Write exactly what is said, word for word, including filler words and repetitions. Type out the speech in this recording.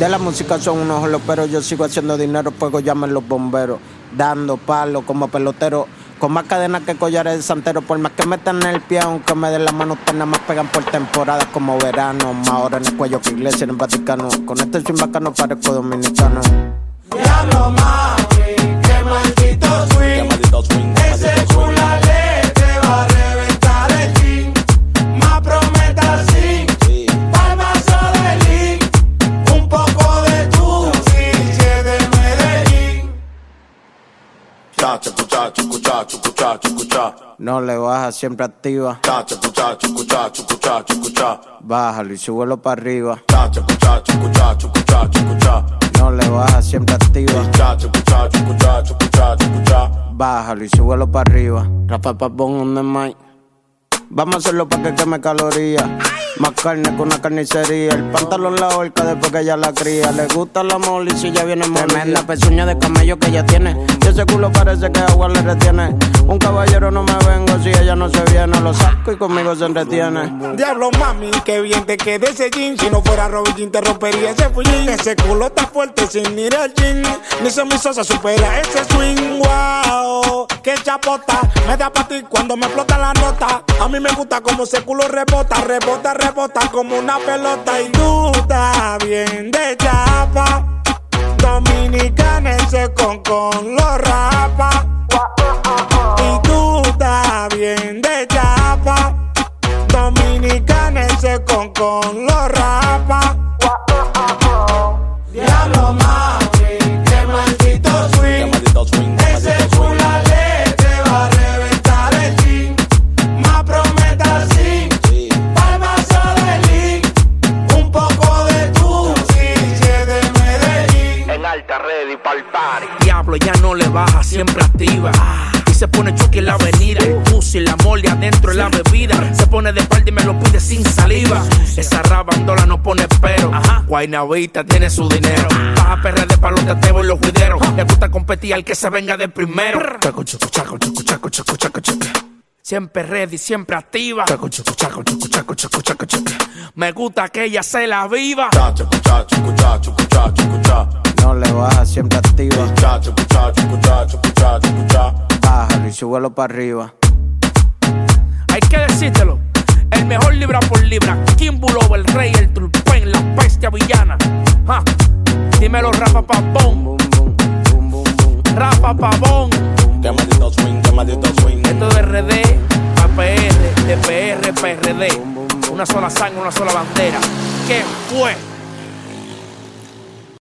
De la música son unos jolos, pero yo sigo haciendo dinero, fuego llamen los bomberos. Dando palos como pelotero, con más cadenas que collares de santero. Por más que metan el pie, aunque me den la mano, ustedes nada más pegan por temporadas como verano. Más ahora en el cuello que iglesia en el Vaticano. Con este swing bacano parezco dominicano. Diablo mami, qué maldito swing, ese chulalé te va a reventar el jean. Más prometa sí, palmazo de lean, un poco de tu si es de Medellín. Cha, chucucha, chucucha, chucucha, chucucha. No le baja, siempre activa. Cha, chucucha, chucucha, chucucha, chucucha. Bájalo y súbelo para arriba. Cha, chucucha, chucucha, chucucha, chucucha. No le baja, siempre activa. Cha, chucucha, chucucha, chucucha, chucucha. Bájalo y súbelo para arriba. Rafa Papón on the mic. Vamos a hacerlo para que queme calorías. Más carne que una carnicería. El pantalón la horca después que ella la cría. Le gusta la moli si ya viene molida. Tremenda pezuña de camello que ella tiene. Y ese culo parece que agua le retiene. Un caballero no me vengo si ella no se viene. Lo saco y conmigo se entretiene. Diablo mami, qué bien te queda ese jean. Si no fuera Robin Jean te rompería ese fullín. Ese culo está fuerte sin mirar el jean. Ni son mis sosa supera ese swing. Wow, qué chapota. Me da pa' ti cuando me explota la nota. A mí me gusta como ese culo rebota, rebota, rebota como una pelota. Y tú estás bien de chapa. Dominicana ese con con lo rapa. Y tú estás bien de chapa. Dominicana ese con con lo rapa. Diablo mami, qué maldito swing, ese chulalé te va a reventar el jean. Más prometa sí, palmazo de lean, un poco de tu si es de Medellín. En alta ready pa'l party. Diablo ya no le baja, siempre activa. Y se pone choque en la avenida. El pussy, la mole adentro de la bebida. Se pone de espalda y me lo pide sin saliva. Esa rabandola no pone pero. Guaynavita tiene su dinero. Baja P R D pa' los teteos y los juideros. Le gusta competir al que se venga de primero. Chaco, chaco, chaco, chaco, chaco, chaco, chaco, chaco. Siempre ready, siempre activa. Chaco, chaco, chaco, chaco, chaco, chaco, chaco, chaco. Me gusta que ella se la viva. Cha, chucucha, chucucha, chucucha, chucucha. No le baja, siempre activa. Cha, chucucha, chucucha, chucucha, chucucha. Bájalo y súbelo para arriba. Hay que decírtelo. El mejor libra por libra. Kimbulo, el rey, el tulpen, la bestia villana. Ja. Dímelo, Rafa Pavón. Boom, boom, boom, boom, boom. Rafa Pavón. Qué maldito swing, qué maldito swing. Esto de R D a P R, de P R, P R D. Una sola sangre, una sola bandera. ¿Qué fue?